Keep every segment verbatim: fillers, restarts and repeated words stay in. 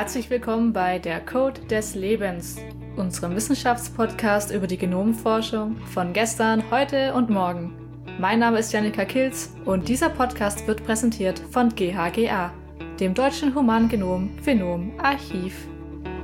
Herzlich willkommen bei Der Code des Lebens, unserem Wissenschaftspodcast über die Genomforschung von gestern, heute und morgen. Mein Name ist Jannika Kilz und dieser Podcast wird präsentiert von G H G A, dem Deutschen Humangenom-Phenom-Archiv.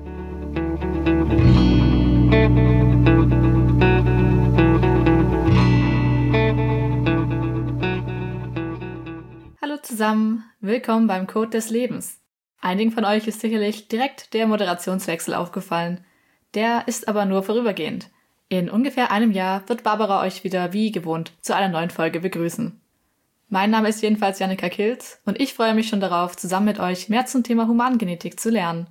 Hallo zusammen, willkommen beim Code des Lebens. Einigen von euch ist sicherlich direkt der Moderationswechsel aufgefallen. Der ist aber nur vorübergehend. In ungefähr einem Jahr wird Barbara euch wieder wie gewohnt zu einer neuen Folge begrüßen. Mein Name ist jedenfalls Jannika Kilz und ich freue mich schon darauf, zusammen mit euch mehr zum Thema Humangenetik zu lernen.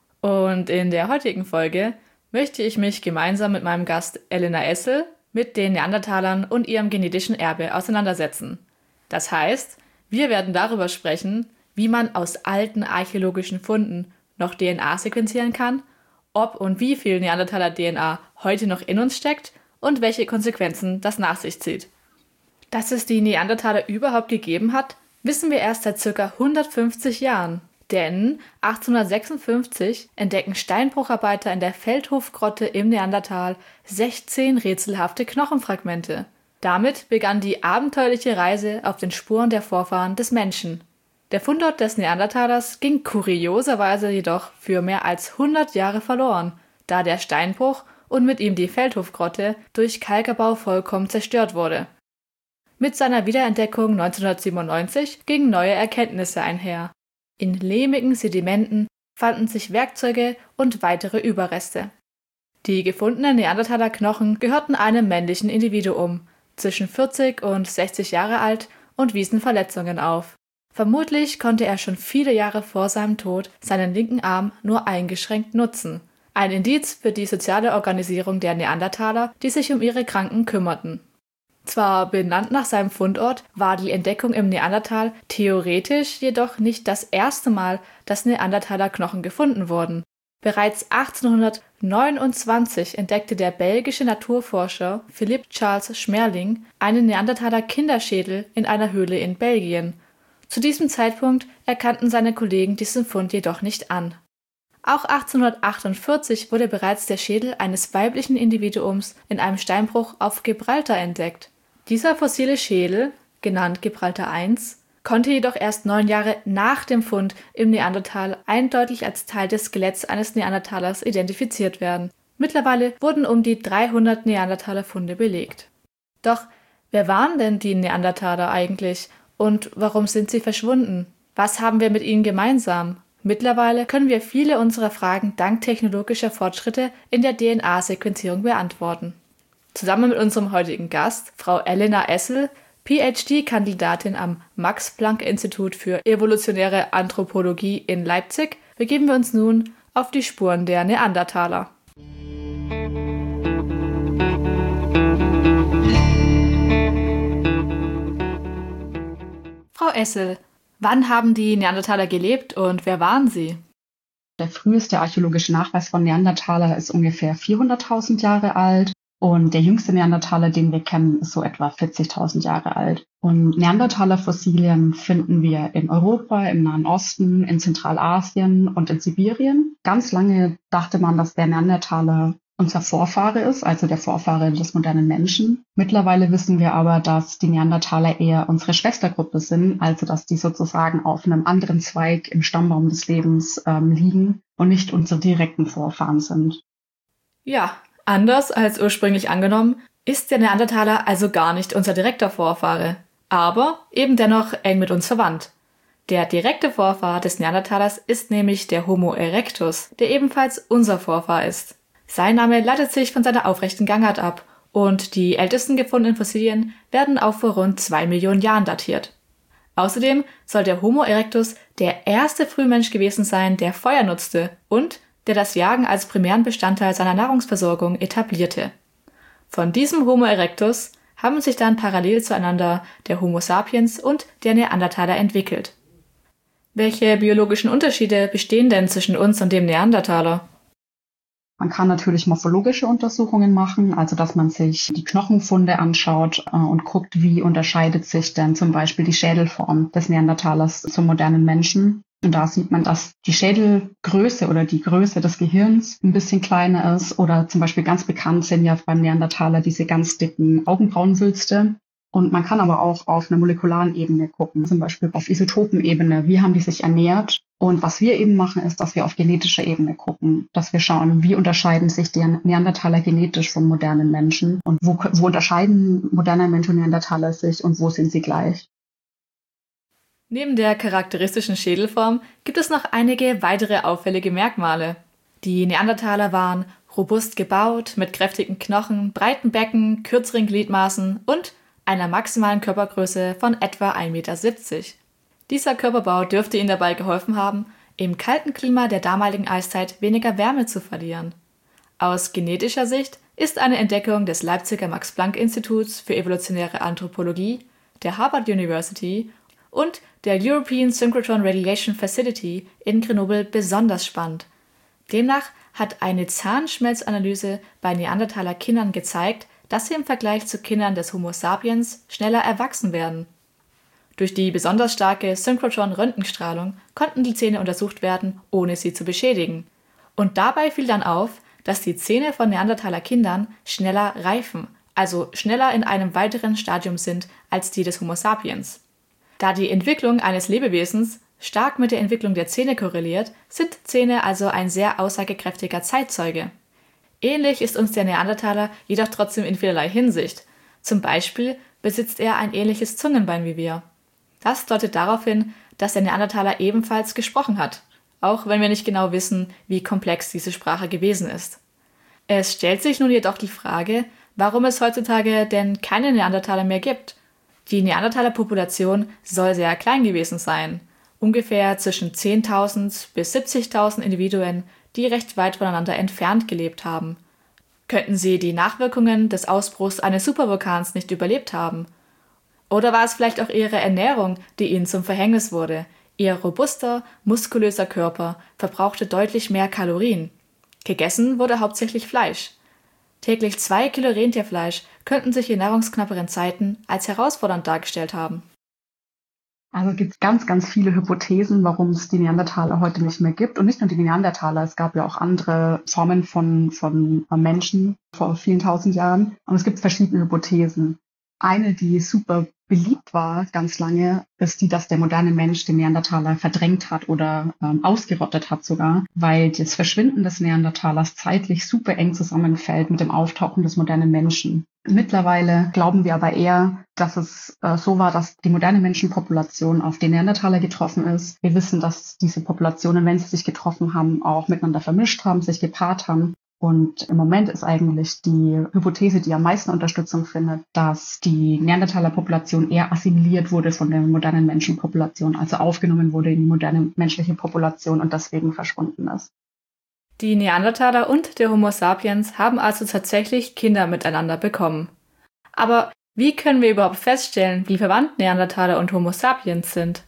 Und in der heutigen Folge möchte ich mich gemeinsam mit meinem Gast Elena Essel mit den Neandertalern und ihrem genetischen Erbe auseinandersetzen. Das heißt, wir werden darüber sprechen, wie man aus alten archäologischen Funden noch D N A sequenzieren kann, ob und wie viel Neandertaler-D N A heute noch in uns steckt und welche Konsequenzen das nach sich zieht. Dass es die Neandertaler überhaupt gegeben hat, wissen wir erst seit ca. hundertfünfzig Jahren. Denn achtzehnhundertsechsundfünfzig entdecken Steinbrucharbeiter in der Feldhofgrotte im Neandertal sechzehn rätselhafte Knochenfragmente. Damit begann die abenteuerliche Reise auf den Spuren der Vorfahren des Menschen. Der Fundort des Neandertalers ging kurioserweise jedoch für mehr als hundert Jahre verloren, da der Steinbruch und mit ihm die Feldhofgrotte durch Kalkabbau vollkommen zerstört wurde. Mit seiner Wiederentdeckung neunzehnhundertsiebenundneunzig gingen neue Erkenntnisse einher. In lehmigen Sedimenten fanden sich Werkzeuge und weitere Überreste. Die gefundenen Neandertaler-Knochen gehörten einem männlichen Individuum, zwischen vierzig und sechzig Jahre alt, und wiesen Verletzungen auf. Vermutlich konnte er schon viele Jahre vor seinem Tod seinen linken Arm nur eingeschränkt nutzen. Ein Indiz für die soziale Organisierung der Neandertaler, die sich um ihre Kranken kümmerten. Zwar benannt nach seinem Fundort, war die Entdeckung im Neandertal theoretisch jedoch nicht das erste Mal, dass Neandertaler-Knochen gefunden wurden. Bereits achtzehnhundertneunundzwanzig entdeckte der belgische Naturforscher Philippe Charles Schmerling einen Neandertaler-Kinderschädel in einer Höhle in Belgien. Zu diesem Zeitpunkt erkannten seine Kollegen diesen Fund jedoch nicht an. Auch achtzehnhundertachtundvierzig wurde bereits der Schädel eines weiblichen Individuums in einem Steinbruch auf Gibraltar entdeckt. Dieser fossile Schädel, genannt Gibraltar eins, konnte jedoch erst neun Jahre nach dem Fund im Neandertal eindeutig als Teil des Skeletts eines Neandertalers identifiziert werden. Mittlerweile wurden um die dreihundert Neandertaler-Funde belegt. Doch wer waren denn die Neandertaler eigentlich? Und warum sind sie verschwunden? Was haben wir mit ihnen gemeinsam? Mittlerweile können wir viele unserer Fragen dank technologischer Fortschritte in der D N A-Sequenzierung beantworten. Zusammen mit unserem heutigen Gast, Frau Elena Essel, P H D-Kandidatin am Max-Planck-Institut für evolutionäre Anthropologie in Leipzig, begeben wir uns nun auf die Spuren der Neandertaler. Frau Essel, wann haben die Neandertaler gelebt und wer waren sie? Der früheste archäologische Nachweis von Neandertaler ist ungefähr vierhunderttausend Jahre alt und der jüngste Neandertaler, den wir kennen, ist so etwa vierzigtausend Jahre alt. Und Neandertaler-Fossilien finden wir in Europa, im Nahen Osten, in Zentralasien und in Sibirien. Ganz lange dachte man, dass der Neandertaler unser Vorfahre ist, also der Vorfahre des modernen Menschen. Mittlerweile wissen wir aber, dass die Neandertaler eher unsere Schwestergruppe sind, also dass die sozusagen auf einem anderen Zweig im Stammbaum des Lebens ähm, liegen und nicht unsere direkten Vorfahren sind. Ja, anders als ursprünglich angenommen, ist der Neandertaler also gar nicht unser direkter Vorfahre, aber eben dennoch eng mit uns verwandt. Der direkte Vorfahr des Neandertalers ist nämlich der Homo erectus, der ebenfalls unser Vorfahr ist. Sein Name leitet sich von seiner aufrechten Gangart ab und die ältesten gefundenen Fossilien werden auf vor rund zwei Millionen Jahren datiert. Außerdem soll der Homo erectus der erste Frühmensch gewesen sein, der Feuer nutzte und der das Jagen als primären Bestandteil seiner Nahrungsversorgung etablierte. Von diesem Homo erectus haben sich dann parallel zueinander der Homo sapiens und der Neandertaler entwickelt. Welche biologischen Unterschiede bestehen denn zwischen uns und dem Neandertaler? Man kann natürlich morphologische Untersuchungen machen, also dass man sich die Knochenfunde anschaut äh, und guckt, wie unterscheidet sich denn zum Beispiel die Schädelform des Neandertalers zum modernen Menschen. Und da sieht man, dass die Schädelgröße oder die Größe des Gehirns ein bisschen kleiner ist. Oder zum Beispiel ganz bekannt sind ja beim Neandertaler diese ganz dicken Augenbrauenwülste. Und man kann aber auch auf einer molekularen Ebene gucken, zum Beispiel auf Isotopenebene. Wie haben die sich ernährt? Und was wir eben machen, ist, dass wir auf genetischer Ebene gucken, dass wir schauen, wie unterscheiden sich die Neandertaler genetisch von modernen Menschen und wo, wo unterscheiden moderne Menschen und Neandertaler sich und wo sind sie gleich. Neben der charakteristischen Schädelform gibt es noch einige weitere auffällige Merkmale. Die Neandertaler waren robust gebaut, mit kräftigen Knochen, breiten Becken, kürzeren Gliedmaßen und einer maximalen Körpergröße von etwa ein Meter siebzig. Dieser Körperbau dürfte ihnen dabei geholfen haben, im kalten Klima der damaligen Eiszeit weniger Wärme zu verlieren. Aus genetischer Sicht ist eine Entdeckung des Leipziger Max-Planck-Instituts für evolutionäre Anthropologie, der Harvard University und der European Synchrotron Radiation Facility in Grenoble besonders spannend. Demnach hat eine Zahnschmelzanalyse bei Neandertaler-Kindern gezeigt, dass sie im Vergleich zu Kindern des Homo sapiens schneller erwachsen werden. Durch die besonders starke Synchrotron-Röntgenstrahlung konnten die Zähne untersucht werden, ohne sie zu beschädigen. Und dabei fiel dann auf, dass die Zähne von Neandertaler-Kindern schneller reifen, also schneller in einem weiteren Stadium sind als die des Homo sapiens. Da die Entwicklung eines Lebewesens stark mit der Entwicklung der Zähne korreliert, sind Zähne also ein sehr aussagekräftiger Zeitzeuge. Ähnlich ist uns der Neandertaler jedoch trotzdem in vielerlei Hinsicht. Zum Beispiel besitzt er ein ähnliches Zungenbein wie wir. Das deutet darauf hin, dass der Neandertaler ebenfalls gesprochen hat, auch wenn wir nicht genau wissen, wie komplex diese Sprache gewesen ist. Es stellt sich nun jedoch die Frage, warum es heutzutage denn keine Neandertaler mehr gibt. Die Neandertaler-Population soll sehr klein gewesen sein, ungefähr zwischen zehntausend bis siebzigtausend Individuen, die recht weit voneinander entfernt gelebt haben. Könnten sie die Nachwirkungen des Ausbruchs eines Supervulkans nicht überlebt haben? Oder war es vielleicht auch ihre Ernährung, die ihnen zum Verhängnis wurde? Ihr robuster, muskulöser Körper verbrauchte deutlich mehr Kalorien. Gegessen wurde hauptsächlich Fleisch. Täglich zwei Kilo Rentierfleisch könnten sich in nahrungsknapperen Zeiten als herausfordernd dargestellt haben. Also gibt es ganz, ganz viele Hypothesen, warum es die Neandertaler heute nicht mehr gibt. Und nicht nur die Neandertaler, es gab ja auch andere Formen von, von Menschen vor vielen tausend Jahren. Und es gibt verschiedene Hypothesen. Eine, die super beliebt war ganz lange, ist die, dass der moderne Mensch den Neandertaler verdrängt hat oder ähm, ausgerottet hat sogar, weil das Verschwinden des Neandertalers zeitlich super eng zusammenfällt mit dem Auftauchen des modernen Menschen. Mittlerweile glauben wir aber eher, dass es äh, so war, dass die moderne Menschenpopulation auf den Neandertaler getroffen ist. Wir wissen, dass diese Populationen, wenn sie sich getroffen haben, auch miteinander vermischt haben, sich gepaart haben. Und im Moment ist eigentlich die Hypothese, die am meisten Unterstützung findet, dass die Neandertaler-Population eher assimiliert wurde von der modernen Menschenpopulation, also aufgenommen wurde in die moderne menschliche Population und deswegen verschwunden ist. Die Neandertaler und der Homo sapiens haben also tatsächlich Kinder miteinander bekommen. Aber wie können wir überhaupt feststellen, wie verwandt Neandertaler und Homo sapiens sind?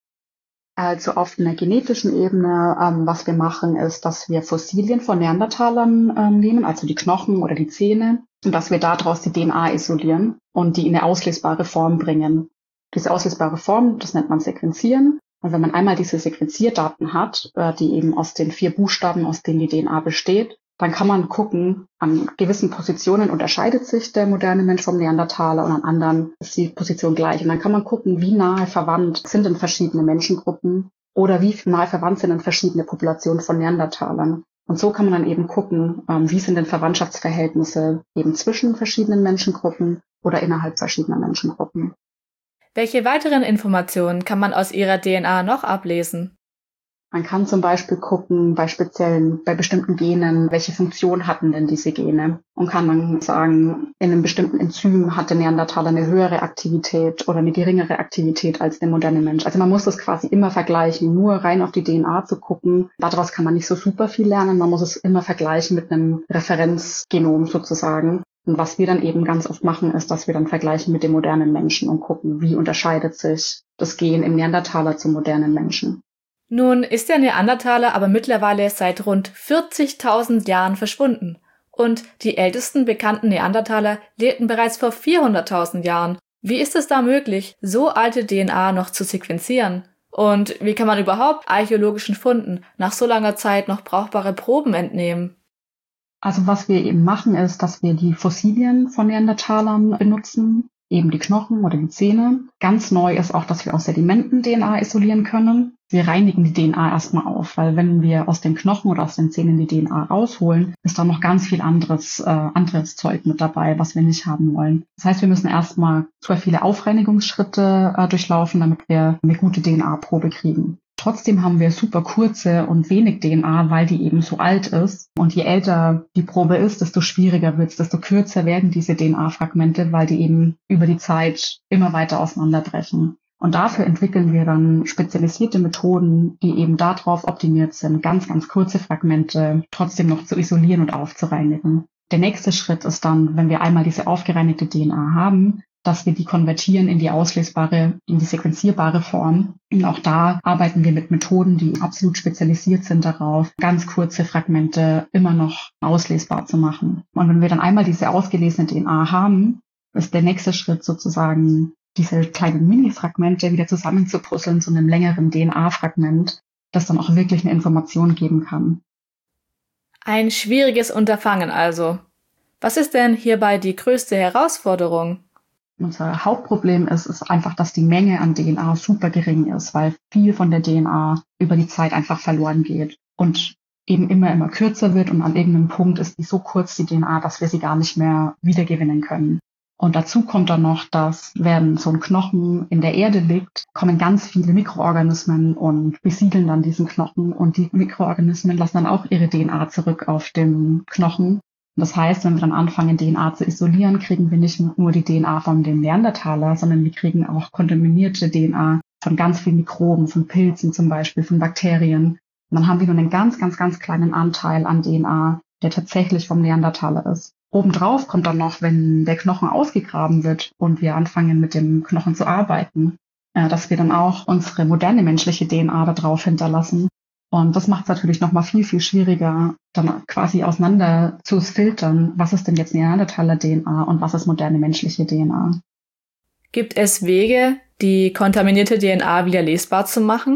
Also auf einer genetischen Ebene, ähm, was wir machen, ist, dass wir Fossilien von Neandertalern ähm, nehmen, also die Knochen oder die Zähne, und dass wir daraus die D N A isolieren und die in eine auslesbare Form bringen. Diese auslesbare Form, das nennt man Sequenzieren. Und wenn man einmal diese Sequenzierdaten hat, äh, die eben aus den vier Buchstaben, aus denen die D N A besteht, dann kann man gucken, an gewissen Positionen unterscheidet sich der moderne Mensch vom Neandertaler und an anderen ist die Position gleich. Und dann kann man gucken, wie nahe verwandt sind denn verschiedene Menschengruppen oder wie nahe verwandt sind denn verschiedene Populationen von Neandertalern. Und so kann man dann eben gucken, wie sind denn Verwandtschaftsverhältnisse eben zwischen verschiedenen Menschengruppen oder innerhalb verschiedener Menschengruppen. Welche weiteren Informationen kann man aus ihrer D N A noch ablesen? Man kann zum Beispiel gucken, bei speziellen, bei bestimmten Genen, welche Funktion hatten denn diese Gene? Und kann dann sagen, in einem bestimmten Enzym hat der Neandertaler eine höhere Aktivität oder eine geringere Aktivität als der moderne Mensch. Also man muss das quasi immer vergleichen, nur rein auf die D N A zu gucken. Daraus kann man nicht so super viel lernen, man muss es immer vergleichen mit einem Referenzgenom sozusagen. Und was wir dann eben ganz oft machen, ist, dass wir dann vergleichen mit dem modernen Menschen und gucken, wie unterscheidet sich das Gen im Neandertaler zum modernen Menschen. Nun ist der Neandertaler aber mittlerweile seit rund vierzigtausend Jahren verschwunden. Und die ältesten bekannten Neandertaler lebten bereits vor vierhunderttausend Jahren. Wie ist es da möglich, so alte D N A noch zu sequenzieren? Und wie kann man überhaupt archäologischen Funden nach so langer Zeit noch brauchbare Proben entnehmen? Also was wir eben machen, ist, dass wir die Fossilien von Neandertalern benutzen, eben die Knochen oder die Zähne. Ganz neu ist auch, dass wir aus Sedimenten D N A isolieren können. Wir reinigen die D N A erstmal auf, weil wenn wir aus den Knochen oder aus den Zähnen die D N A rausholen, ist da noch ganz viel anderes, äh, anderes Zeug mit dabei, was wir nicht haben wollen. Das heißt, wir müssen erstmal super viele Aufreinigungsschritte äh, durchlaufen, damit wir eine gute D N A-Probe kriegen. Trotzdem haben wir super kurze und wenig D N A, weil die eben so alt ist. Und je älter die Probe ist, desto schwieriger wird es, desto kürzer werden diese D N A-Fragmente, weil die eben über die Zeit immer weiter auseinanderbrechen. Und dafür entwickeln wir dann spezialisierte Methoden, die eben darauf optimiert sind, ganz, ganz kurze Fragmente trotzdem noch zu isolieren und aufzureinigen. Der nächste Schritt ist dann, wenn wir einmal diese aufgereinigte D N A haben, dass wir die konvertieren in die auslesbare, in die sequenzierbare Form. Und auch da arbeiten wir mit Methoden, die absolut spezialisiert sind darauf, ganz kurze Fragmente immer noch auslesbar zu machen. Und wenn wir dann einmal diese ausgelesene D N A haben, ist der nächste Schritt sozusagen, diese kleinen Mini-Fragmente wieder zusammenzupuzzeln zu einem längeren D N A-Fragment, das dann auch wirklich eine Information geben kann. Ein schwieriges Unterfangen also. Was ist denn hierbei die größte Herausforderung? Unser Hauptproblem ist, ist einfach, dass die Menge an D N A super gering ist, weil viel von der D N A über die Zeit einfach verloren geht und eben immer, immer kürzer wird und an irgendeinem Punkt ist die so kurz, die D N A, dass wir sie gar nicht mehr wiedergewinnen können. Und dazu kommt dann noch, dass wenn so ein Knochen in der Erde liegt, kommen ganz viele Mikroorganismen und besiedeln dann diesen Knochen und die Mikroorganismen lassen dann auch ihre D N A zurück auf dem Knochen. Das heißt, wenn wir dann anfangen, D N A zu isolieren, kriegen wir nicht nur die D N A von dem Neandertaler, sondern wir kriegen auch kontaminierte D N A von ganz vielen Mikroben, von Pilzen zum Beispiel, von Bakterien. Und dann haben wir nur einen ganz, ganz, ganz kleinen Anteil an D N A, der tatsächlich vom Neandertaler ist. Obendrauf kommt dann noch, wenn der Knochen ausgegraben wird und wir anfangen, mit dem Knochen zu arbeiten, dass wir dann auch unsere moderne menschliche D N A da drauf hinterlassen. Und das macht es natürlich nochmal viel, viel schwieriger, dann quasi auseinander zu filtern, was ist denn jetzt Neandertaler D N A und was ist moderne menschliche D N A. Gibt es Wege, die kontaminierte D N A wieder lesbar zu machen?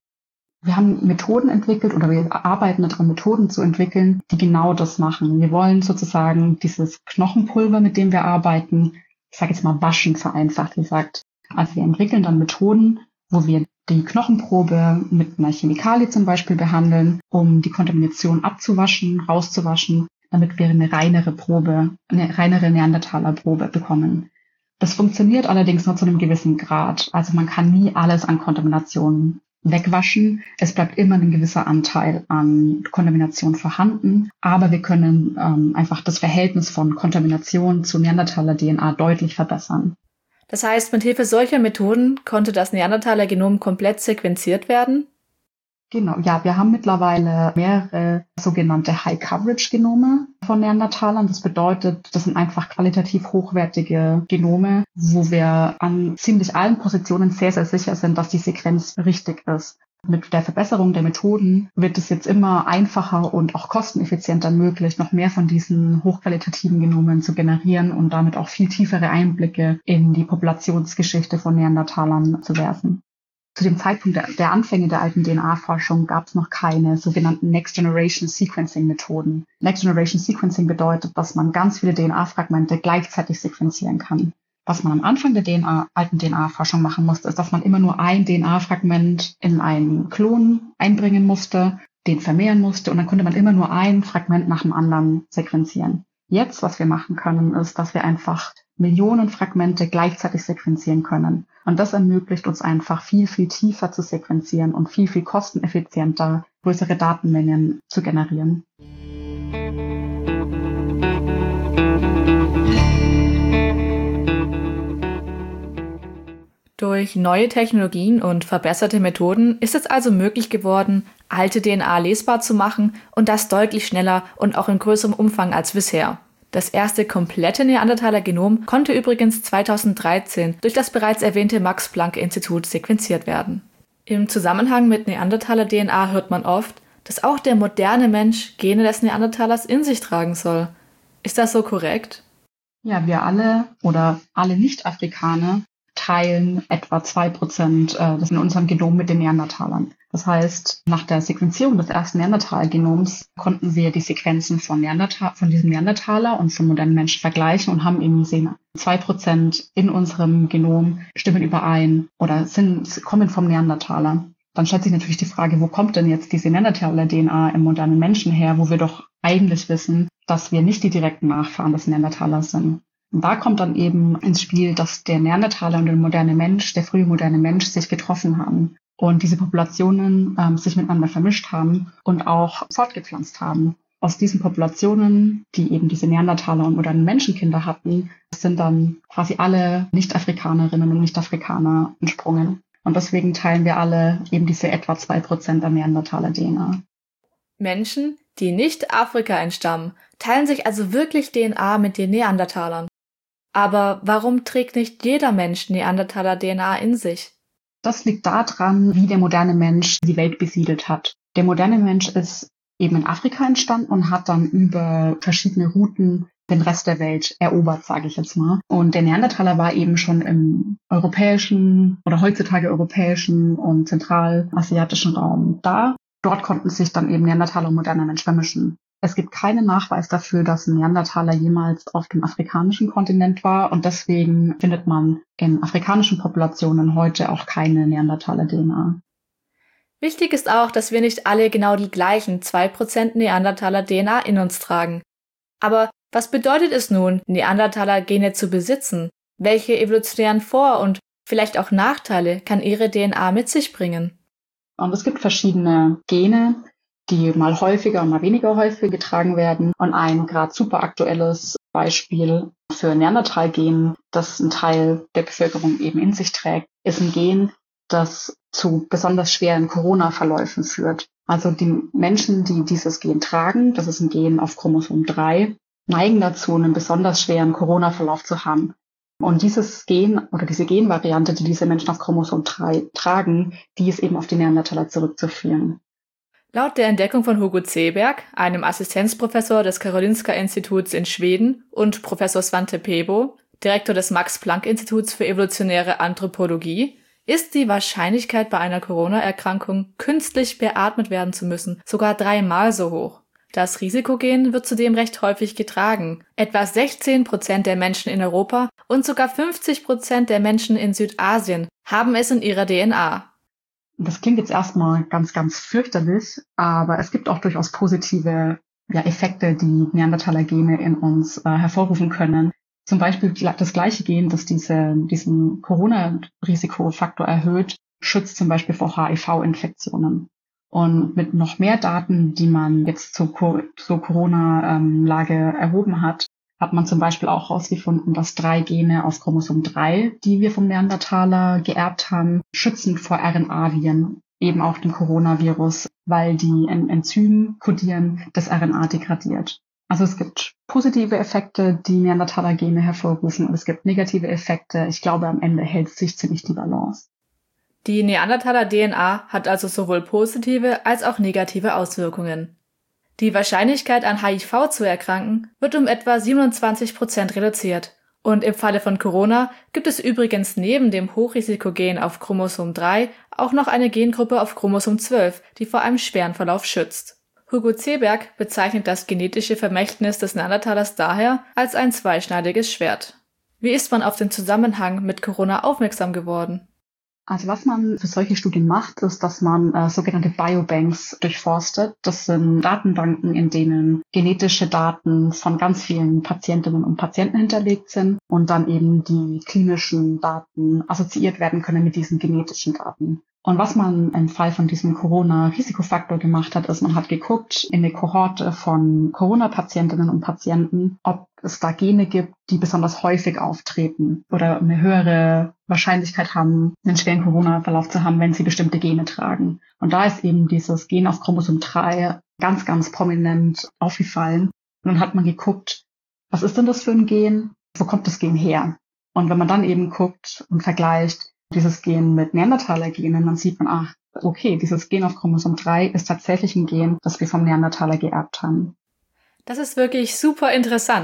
Wir haben Methoden entwickelt oder wir arbeiten daran, Methoden zu entwickeln, die genau das machen. Wir wollen sozusagen dieses Knochenpulver, mit dem wir arbeiten, ich sage jetzt mal waschen, vereinfacht gesagt. Also wir entwickeln dann Methoden, wo wir die Knochenprobe mit einer Chemikalie zum Beispiel behandeln, um die Kontamination abzuwaschen, rauszuwaschen, damit wir eine reinere Probe, eine reinere Neandertaler-Probe bekommen. Das funktioniert allerdings nur zu einem gewissen Grad. Also man kann nie alles an Kontamination wegwaschen. Es bleibt immer ein gewisser Anteil an Kontamination vorhanden, aber wir können ähm, einfach das Verhältnis von Kontamination zu Neandertaler-D N A deutlich verbessern. Das heißt, mit Hilfe solcher Methoden konnte das Neandertaler-Genom komplett sequenziert werden? Genau, ja, wir haben mittlerweile mehrere sogenannte High-Coverage-Genome von Neandertalern. Das bedeutet, das sind einfach qualitativ hochwertige Genome, wo wir an ziemlich allen Positionen sehr, sehr sicher sind, dass die Sequenz richtig ist. Mit der Verbesserung der Methoden wird es jetzt immer einfacher und auch kosteneffizienter möglich, noch mehr von diesen hochqualitativen Genomen zu generieren und damit auch viel tiefere Einblicke in die Populationsgeschichte von Neandertalern zu werfen. Zu dem Zeitpunkt der, der Anfänge der alten D N A-Forschung gab es noch keine sogenannten Next-Generation-Sequencing-Methoden. Next-Generation-Sequencing bedeutet, dass man ganz viele D N A-Fragmente gleichzeitig sequenzieren kann. Was man am Anfang der D N A, alten D N A-Forschung machen musste, ist, dass man immer nur ein D N A-Fragment in einen Klon einbringen musste, den vermehren musste und dann konnte man immer nur ein Fragment nach dem anderen sequenzieren. Jetzt, was wir machen können, ist, dass wir einfach Millionen Fragmente gleichzeitig sequenzieren können. Und das ermöglicht uns einfach viel, viel tiefer zu sequenzieren und viel, viel kosteneffizienter größere Datenmengen zu generieren. Durch neue Technologien und verbesserte Methoden ist es also möglich geworden, alte D N A lesbar zu machen und das deutlich schneller und auch in größerem Umfang als bisher. Das erste komplette Neandertaler-Genom konnte übrigens zweitausenddreizehn durch das bereits erwähnte Max-Planck-Institut sequenziert werden. Im Zusammenhang mit Neandertaler-D N A hört man oft, dass auch der moderne Mensch Gene des Neandertalers in sich tragen soll. Ist das so korrekt? Ja, wir alle oder alle Nicht-Afrikaner teilen etwa zwei Prozent äh, in unserem Genom mit den Neandertalern. Das heißt, nach der Sequenzierung des ersten Neandertal-Genoms konnten wir die Sequenzen von, Neandertal, von diesem Neandertaler und von modernen Menschen vergleichen und haben eben gesehen, zwei Prozent in unserem Genom stimmen überein oder sind, kommen vom Neandertaler. Dann stellt sich natürlich die Frage, wo kommt denn jetzt diese Neandertaler-D N A im modernen Menschen her, wo wir doch eigentlich wissen, dass wir nicht die direkten Nachfahren des Neandertalers sind. Und da kommt dann eben ins Spiel, dass der Neandertaler und der moderne Mensch, der frühe moderne Mensch, sich getroffen haben und diese Populationen ähm, sich miteinander vermischt haben und auch fortgepflanzt haben. Aus diesen Populationen, die eben diese Neandertaler und modernen Menschenkinder hatten, sind dann quasi alle Nicht-Afrikanerinnen und Nicht-Afrikaner entsprungen. Und deswegen teilen wir alle eben diese etwa zwei Prozent der Neandertaler-D N A. Menschen, die nicht Afrika entstammen, teilen sich also wirklich D N A mit den Neandertalern. Aber warum trägt nicht jeder Mensch Neandertaler-D N A in sich? Das liegt daran, wie der moderne Mensch die Welt besiedelt hat. Der moderne Mensch ist eben in Afrika entstanden und hat dann über verschiedene Routen den Rest der Welt erobert, sage ich jetzt mal. Und der Neandertaler war eben schon im europäischen oder heutzutage europäischen und zentralasiatischen Raum da. Dort konnten sich dann eben Neandertaler und moderner Mensch vermischen. Es gibt keinen Nachweis dafür, dass ein Neandertaler jemals auf dem afrikanischen Kontinent war und deswegen findet man in afrikanischen Populationen heute auch keine Neandertaler-D N A. Wichtig ist auch, dass wir nicht alle genau die gleichen zwei Prozent Neandertaler-D N A in uns tragen. Aber was bedeutet es nun, Neandertaler-Gene zu besitzen? Welche evolutionären Vor- und vielleicht auch Nachteile kann ihre D N A mit sich bringen? Und es gibt verschiedene Gene, die mal häufiger und mal weniger häufig getragen werden. Und ein gerade super aktuelles Beispiel für Neandertal-Gen, das ein Teil der Bevölkerung eben in sich trägt, ist ein Gen, das zu besonders schweren Corona-Verläufen führt. Also die Menschen, die dieses Gen tragen, das ist ein Gen auf Chromosom drei, neigen dazu, einen besonders schweren Corona-Verlauf zu haben. Und dieses Gen oder diese Genvariante, die diese Menschen auf Chromosom drei tragen, die ist eben auf die Neandertaler zurückzuführen. Laut der Entdeckung von Hugo Zeberg, einem Assistenzprofessor des Karolinska-Instituts in Schweden, und Professor Svante Pääbo, Direktor des Max-Planck-Instituts für evolutionäre Anthropologie, ist die Wahrscheinlichkeit, bei einer Corona-Erkrankung künstlich beatmet werden zu müssen, sogar dreimal so hoch. Das Risikogen wird zudem recht häufig getragen. Etwa sechzehn Prozent der Menschen in Europa und sogar fünfzig Prozent der Menschen in Südasien haben es in ihrer D N A. Das klingt jetzt erstmal ganz, ganz fürchterlich, aber es gibt auch durchaus positive ja, Effekte, die Neandertaler-Gene in uns äh, hervorrufen können. Zum Beispiel das gleiche Gen, das diese, diesen Corona-Risikofaktor erhöht, schützt zum Beispiel vor H I V-Infektionen. Und mit noch mehr Daten, die man jetzt zur, zur Corona-Lage erhoben hat, hat man zum Beispiel auch herausgefunden, dass drei Gene auf Chromosom drei, die wir vom Neandertaler geerbt haben, schützen vor R N A-Viren, eben auch dem Coronavirus, weil die Enzym kodieren, das R N A degradiert. Also es gibt positive Effekte, die Neandertaler-Gene hervorrufen, und es gibt negative Effekte. Ich glaube, am Ende hält sich ziemlich die Balance. Die Neandertaler-D N A hat also sowohl positive als auch negative Auswirkungen. Die Wahrscheinlichkeit, an H I V zu erkranken, wird um etwa siebenundzwanzig Prozent reduziert. Und im Falle von Corona gibt es übrigens neben dem Hochrisikogen auf Chromosom drei auch noch eine Gengruppe auf Chromosom zwölf, die vor einem schweren Verlauf schützt. Hugo Zeberg bezeichnet das genetische Vermächtnis des Neandertalers daher als ein zweischneidiges Schwert. Wie ist man auf den Zusammenhang mit Corona aufmerksam geworden? Also was man für solche Studien macht, ist, dass man äh, sogenannte Biobanks durchforstet. Das sind Datenbanken, in denen genetische Daten von ganz vielen Patientinnen und Patienten hinterlegt sind und dann eben die klinischen Daten assoziiert werden können mit diesen genetischen Daten. Und was man im Fall von diesem Corona-Risikofaktor gemacht hat, ist, man hat geguckt in der Kohorte von Corona-Patientinnen und Patienten, ob es da Gene gibt, die besonders häufig auftreten oder eine höhere Wahrscheinlichkeit haben, einen schweren Corona-Verlauf zu haben, wenn sie bestimmte Gene tragen. Und da ist eben dieses Gen auf Chromosom drei ganz, ganz prominent aufgefallen. Und dann hat man geguckt, was ist denn das für ein Gen? Wo kommt das Gen her? Und wenn man dann eben guckt und vergleicht dieses Gen mit Neandertaler-Genen, dann sieht man, ach, okay, dieses Gen auf Chromosom drei ist tatsächlich ein Gen, das wir vom Neandertaler geerbt haben. Das ist wirklich super interessant.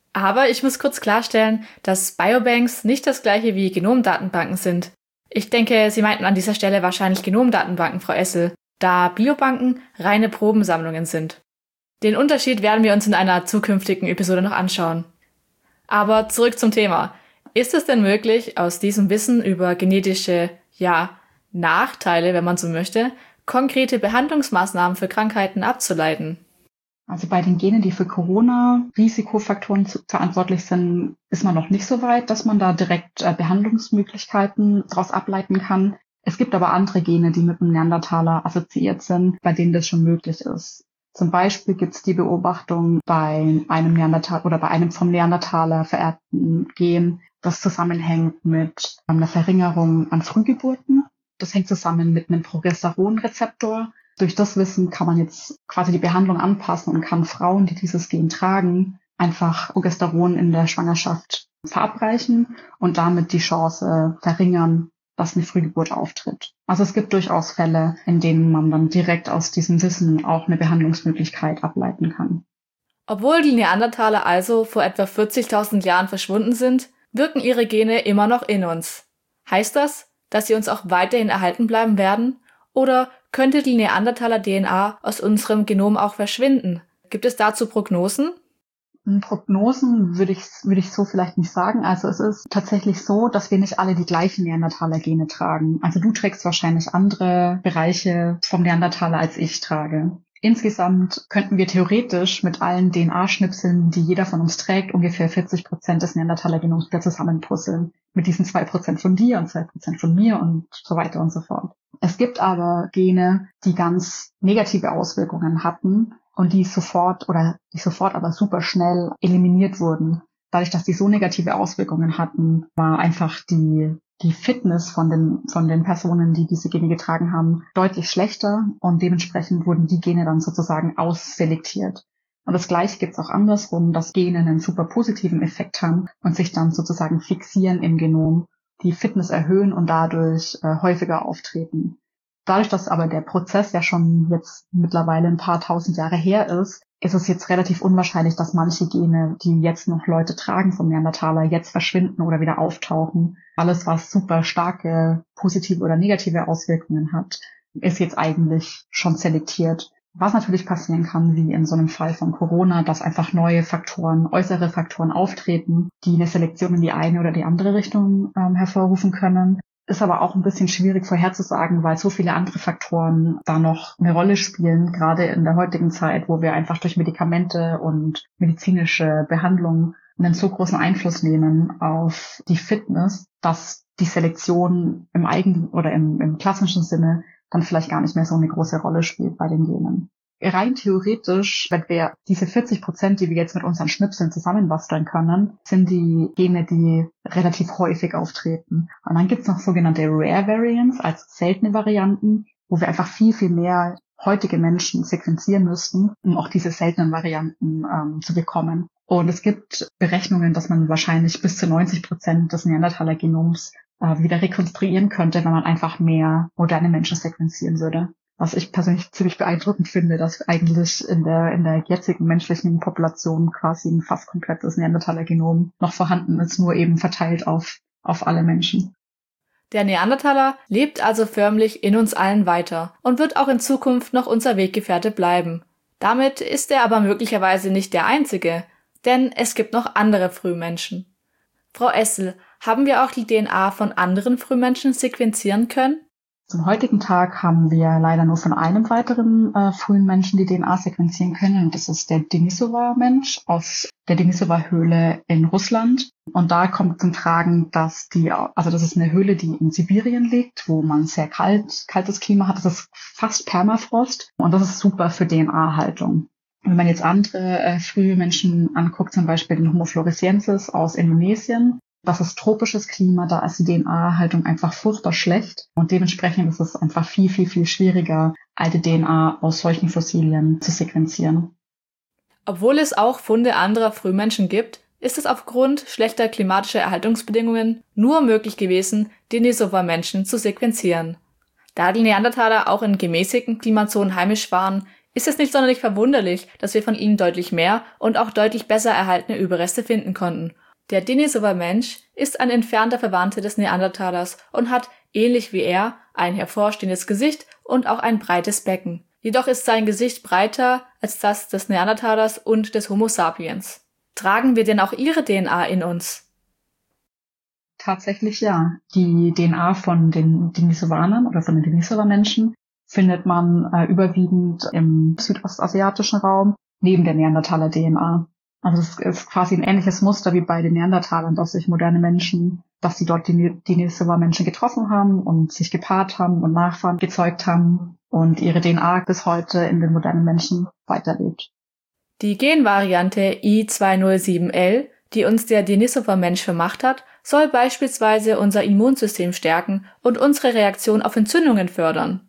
Aber ich muss kurz klarstellen, dass Biobanks nicht das gleiche wie Genomdatenbanken sind. Ich denke, Sie meinten an dieser Stelle wahrscheinlich Genomdatenbanken, Frau Essel, da Biobanken reine Probensammlungen sind. Den Unterschied werden wir uns in einer zukünftigen Episode noch anschauen. Aber zurück zum Thema. Ist es denn möglich, aus diesem Wissen über genetische, ja, Nachteile, wenn man so möchte, konkrete Behandlungsmaßnahmen für Krankheiten abzuleiten? Also bei den Genen, die für Corona-Risikofaktoren verantwortlich sind, ist man noch nicht so weit, dass man da direkt äh, Behandlungsmöglichkeiten daraus ableiten kann. Es gibt aber andere Gene, die mit dem Neandertaler assoziiert sind, bei denen das schon möglich ist. Zum Beispiel gibt es die Beobachtung bei einem Neandertaler oder bei einem vom Neandertaler vererbten Gen, das zusammenhängt mit einer Verringerung an Frühgeburten. Das hängt zusammen mit einem Progesteronrezeptor. Durch das Wissen kann man jetzt quasi die Behandlung anpassen und kann Frauen, die dieses Gen tragen, einfach Progesteron in der Schwangerschaft verabreichen und damit die Chance verringern, dass eine Frühgeburt auftritt. Also es gibt durchaus Fälle, in denen man dann direkt aus diesem Wissen auch eine Behandlungsmöglichkeit ableiten kann. Obwohl die Neandertaler also vor etwa vierzigtausend Jahren verschwunden sind, wirken ihre Gene immer noch in uns. Heißt das, dass sie uns auch weiterhin erhalten bleiben werden? Oder könnte die Neandertaler-D N A aus unserem Genom auch verschwinden? Gibt es dazu Prognosen? Prognosen würde ich, würde ich so vielleicht nicht sagen. Also es ist tatsächlich so, dass wir nicht alle die gleichen Neandertaler-Gene tragen. Also du trägst wahrscheinlich andere Bereiche vom Neandertaler, als ich trage. Insgesamt könnten wir theoretisch mit allen D N A-Schnipseln, die jeder von uns trägt, ungefähr vierzig Prozent des Neandertaler-Genoms wieder zusammenpuzzeln. Mit diesen zwei Prozent von dir und zwei Prozent von mir und so weiter und so fort. Es gibt aber Gene, die ganz negative Auswirkungen hatten und die sofort oder die sofort aber super schnell eliminiert wurden. Dadurch, dass die so negative Auswirkungen hatten, war einfach die die Fitness von den von den Personen, die diese Gene getragen haben, deutlich schlechter und dementsprechend wurden die Gene dann sozusagen ausselektiert. Und das Gleiche gibt es auch andersrum, dass Gene einen super positiven Effekt haben und sich dann sozusagen fixieren im Genom, die Fitness erhöhen und dadurch äh, häufiger auftreten. Dadurch, dass aber der Prozess ja schon jetzt mittlerweile ein paar tausend Jahre her ist, ist es jetzt relativ unwahrscheinlich, dass manche Gene, die jetzt noch Leute tragen vom Neandertaler, jetzt verschwinden oder wieder auftauchen. Alles, was super starke positive oder negative Auswirkungen hat, ist jetzt eigentlich schon selektiert. Was natürlich passieren kann, wie in so einem Fall von Corona, dass einfach neue Faktoren, äußere Faktoren auftreten, die eine Selektion in die eine oder die andere Richtung ähm, hervorrufen können. Ist aber auch ein bisschen schwierig vorherzusagen, weil so viele andere Faktoren da noch eine Rolle spielen, gerade in der heutigen Zeit, wo wir einfach durch Medikamente und medizinische Behandlung einen so großen Einfluss nehmen auf die Fitness, dass die Selektion im eigenen oder im, im klassischen Sinne dann vielleicht gar nicht mehr so eine große Rolle spielt bei den Genen. Rein theoretisch, wenn wir diese vierzig Prozent, die wir jetzt mit unseren Schnipseln zusammenbasteln können, sind die Gene, die relativ häufig auftreten. Und dann gibt's noch sogenannte Rare Variants, also seltene Varianten, wo wir einfach viel, viel mehr heutige Menschen sequenzieren müssten, um auch diese seltenen Varianten ähm, zu bekommen. Und es gibt Berechnungen, dass man wahrscheinlich bis zu neunzig Prozent des Neandertaler-Genoms äh, wieder rekonstruieren könnte, wenn man einfach mehr moderne Menschen sequenzieren würde. Was ich persönlich ziemlich beeindruckend finde, dass eigentlich in der in der jetzigen menschlichen Population quasi ein fast komplettes Neandertaler-Genom noch vorhanden ist, nur eben verteilt auf auf alle Menschen. Der Neandertaler lebt also förmlich in uns allen weiter und wird auch in Zukunft noch unser Weggefährte bleiben. Damit ist er aber möglicherweise nicht der einzige, denn es gibt noch andere Frühmenschen. Frau Essel, haben wir auch die D N A von anderen Frühmenschen sequenzieren können? Zum heutigen Tag haben wir leider nur von einem weiteren äh, frühen Menschen die D N A sequenzieren können. Und das ist der Denisova-Mensch aus der Denisova-Höhle in Russland. Und da kommt zum Tragen, dass die, also das ist eine Höhle, die in Sibirien liegt, wo man sehr kalt, kaltes Klima hat. Das ist fast Permafrost. Und das ist super für D N A-Haltung. Wenn man jetzt andere äh, frühe Menschen anguckt, zum Beispiel den Homo floresiensis aus Indonesien, das ist tropisches Klima, da ist die D N A-Haltung einfach furchtbar schlecht und dementsprechend ist es einfach viel, viel, viel schwieriger, alte D N A aus solchen Fossilien zu sequenzieren. Obwohl es auch Funde anderer Frühmenschen gibt, ist es aufgrund schlechter klimatischer Erhaltungsbedingungen nur möglich gewesen, Denisova-Menschen zu sequenzieren. Da die Neandertaler auch in gemäßigten Klimazonen heimisch waren, ist es nicht sonderlich verwunderlich, dass wir von ihnen deutlich mehr und auch deutlich besser erhaltene Überreste finden konnten. Der Denisova-Mensch ist ein entfernter Verwandter des Neandertalers und hat, ähnlich wie er, ein hervorstehendes Gesicht und auch ein breites Becken. Jedoch ist sein Gesicht breiter als das des Neandertalers und des Homo sapiens. Tragen wir denn auch ihre D N A in uns? Tatsächlich ja. Die D N A von den Denisovanern oder von den Denisova-Menschen findet man äh, überwiegend im südostasiatischen Raum neben der Neandertaler-D N A. Also es ist quasi ein ähnliches Muster wie bei den Neandertalern, dass sich moderne Menschen, dass sie dort die Denisova-Menschen getroffen haben und sich gepaart haben und Nachfahren gezeugt haben und ihre D N A bis heute in den modernen Menschen weiterlebt. Die Genvariante I zwei null sieben L, die uns der Denisova-Mensch vermacht hat, soll beispielsweise unser Immunsystem stärken und unsere Reaktion auf Entzündungen fördern.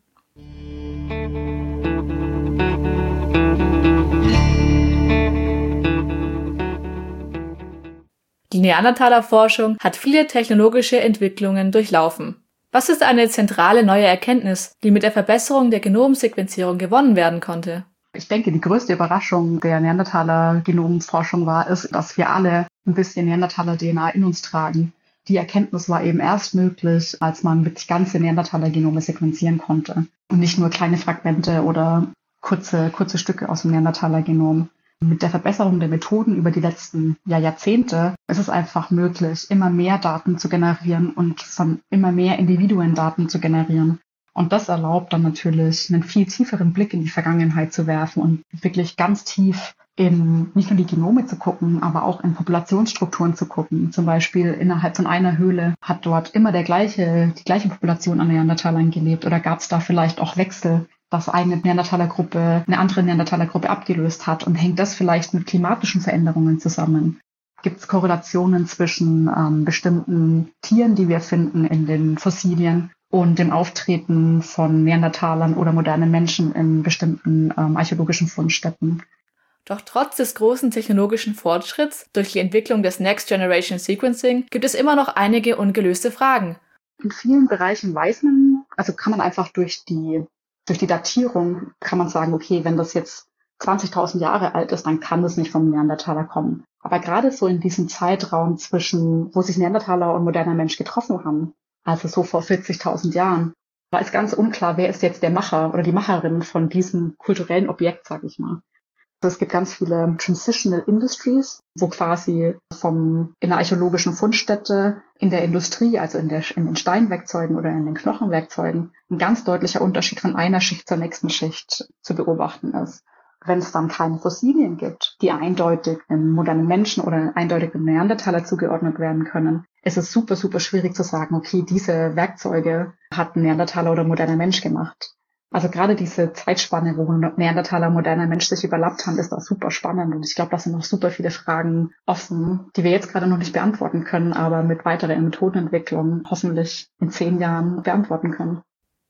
Die Neandertaler-Forschung hat viele technologische Entwicklungen durchlaufen. Was ist eine zentrale neue Erkenntnis, die mit der Verbesserung der Genomsequenzierung gewonnen werden konnte? Ich denke, die größte Überraschung der Neandertaler-Genomforschung war es, dass wir alle ein bisschen Neandertaler-D N A in uns tragen. Die Erkenntnis war eben erst möglich, als man wirklich ganze Neandertaler-Genome sequenzieren konnte und nicht nur kleine Fragmente oder kurze, kurze Stücke aus dem Neandertaler-Genom. Mit der Verbesserung der Methoden über die letzten ja, Jahrzehnte ist es einfach möglich, immer mehr Daten zu generieren und von immer mehr Individuen Daten zu generieren. Und das erlaubt dann natürlich, einen viel tieferen Blick in die Vergangenheit zu werfen und wirklich ganz tief in nicht nur die Genome zu gucken, aber auch in Populationsstrukturen zu gucken. Zum Beispiel innerhalb von einer Höhle hat dort immer der gleiche, die gleiche Population an Neandertalern gelebt oder gab es da vielleicht auch Wechsel, dass eine Neandertalergruppe eine andere Neandertalergruppe abgelöst hat und hängt das vielleicht mit klimatischen Veränderungen zusammen? Gibt es Korrelationen zwischen ähm, bestimmten Tieren, die wir finden in den Fossilien und dem Auftreten von Neandertalern oder modernen Menschen in bestimmten ähm, archäologischen Fundstätten? Doch trotz des großen technologischen Fortschritts durch die Entwicklung des Next Generation Sequencing gibt es immer noch einige ungelöste Fragen. In vielen Bereichen weiß man, also kann man einfach durch die durch die Datierung kann man sagen, okay, wenn das jetzt zwanzigtausend Jahre alt ist, dann kann das nicht vom Neandertaler kommen. Aber gerade so in diesem Zeitraum zwischen, wo sich Neandertaler und moderner Mensch getroffen haben, also so vor vierzigtausend Jahren, war es ganz unklar, wer ist jetzt der Macher oder die Macherin von diesem kulturellen Objekt, sag ich mal. Also es gibt ganz viele Transitional Industries, wo quasi vom, in der archäologischen Fundstätte, in der Industrie, also in, der, in den Steinwerkzeugen oder in den Knochenwerkzeugen, ein ganz deutlicher Unterschied von einer Schicht zur nächsten Schicht zu beobachten ist. Wenn es dann keine Fossilien gibt, die eindeutig einem modernen Menschen oder eindeutig einem Neandertaler zugeordnet werden können, ist es super, super schwierig zu sagen, okay, diese Werkzeuge hat ein Neandertaler oder ein moderner Mensch gemacht. Also gerade diese Zeitspanne, wo Neandertaler und moderner Mensch sich überlappt haben, ist da super spannend. Und ich glaube, da sind noch super viele Fragen offen, die wir jetzt gerade noch nicht beantworten können, aber mit weiterer Methodenentwicklung hoffentlich in zehn Jahren beantworten können.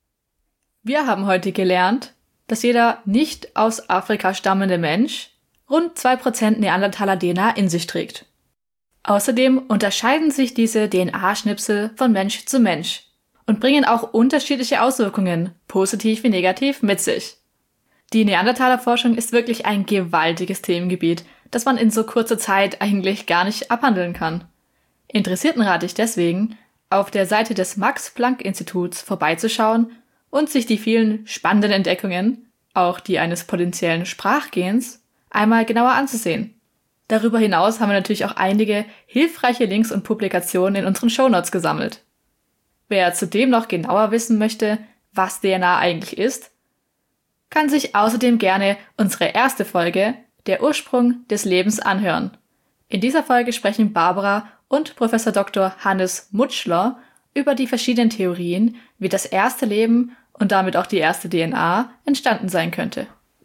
Wir haben heute gelernt, dass jeder nicht aus Afrika stammende Mensch rund zwei Prozent Neandertaler-D N A in sich trägt. Außerdem unterscheiden sich diese D N A-Schnipsel von Mensch zu Mensch und bringen auch unterschiedliche Auswirkungen, positiv wie negativ, mit sich. Die Neandertaler-Forschung ist wirklich ein gewaltiges Themengebiet, das man in so kurzer Zeit eigentlich gar nicht abhandeln kann. Interessierten rate ich deswegen, auf der Seite des Max-Planck-Instituts vorbeizuschauen und sich die vielen spannenden Entdeckungen, auch die eines potenziellen Sprachgens, einmal genauer anzusehen. Darüber hinaus haben wir natürlich auch einige hilfreiche Links und Publikationen in unseren Shownotes gesammelt. Wer zudem noch genauer wissen möchte, was D N A eigentlich ist, kann sich außerdem gerne unsere erste Folge, der Ursprung des Lebens, anhören. In dieser Folge sprechen Barbara und Professor Doktor Hannes Mutschler über die verschiedenen Theorien, wie das erste Leben und damit auch die erste D N A entstanden sein könnte.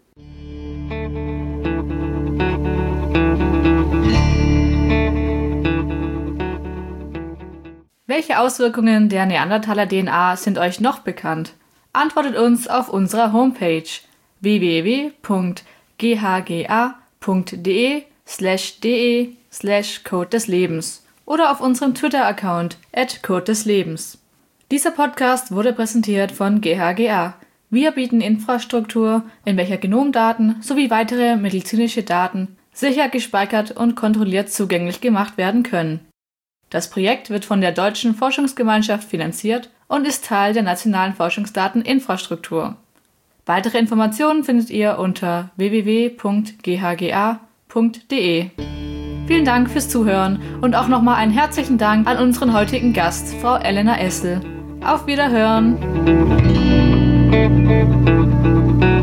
Welche Auswirkungen der Neandertaler-D N A sind euch noch bekannt? Antwortet uns auf unserer Homepage w w w punkt g h g a punkt d e slash d e slash Code des Lebens oder auf unserem Twitter-Account at Code des Lebens. Dieser Podcast wurde präsentiert von G H G A, Wir bieten Infrastruktur, in welcher Genomdaten sowie weitere medizinische Daten sicher gespeichert und kontrolliert zugänglich gemacht werden können. Das Projekt wird von der Deutschen Forschungsgemeinschaft finanziert und ist Teil der nationalen Forschungsdateninfrastruktur. Weitere Informationen findet ihr unter w w w punkt g h g a punkt d e. Vielen Dank fürs Zuhören und auch nochmal einen herzlichen Dank an unseren heutigen Gast, Frau Elena Essel. Auf Wiederhören!